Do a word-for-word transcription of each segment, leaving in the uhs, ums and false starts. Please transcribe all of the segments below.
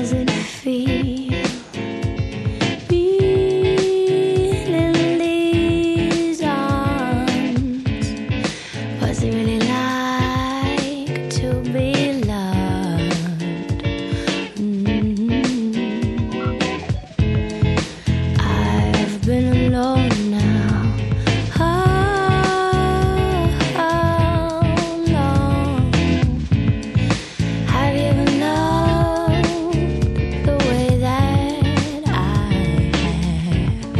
does it feel being in these arms? Was it really like to be loved? Mm-hmm. I've been alone now. How long have you ever loved the way that I have?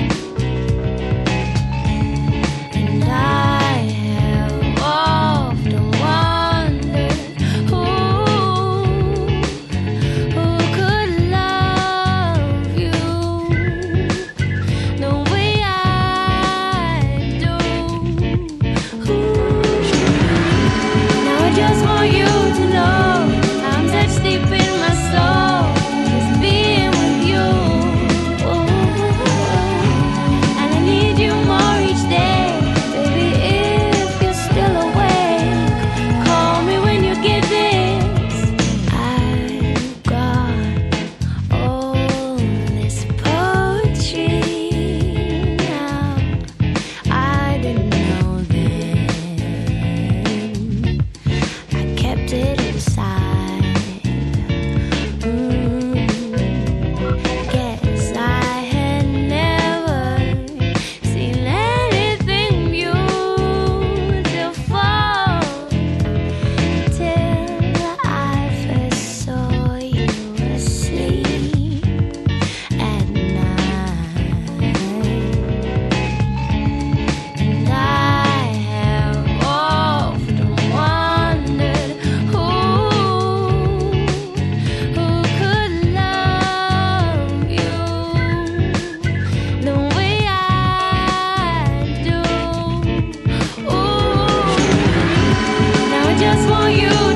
And I have often wondered who, who could love you the way I do. Now I just want you to know I'm touched deep in my soul, just being with you. And I need you more each day, baby. If you're still awake, call me when you get this. I've got all this poetry now. I didn't know then. I kept it inside. Mm. Guess I had never seen anything beautiful till I first saw you asleep at night. And I have often wondered who, who could love you the way I do. Ooh, now I just want you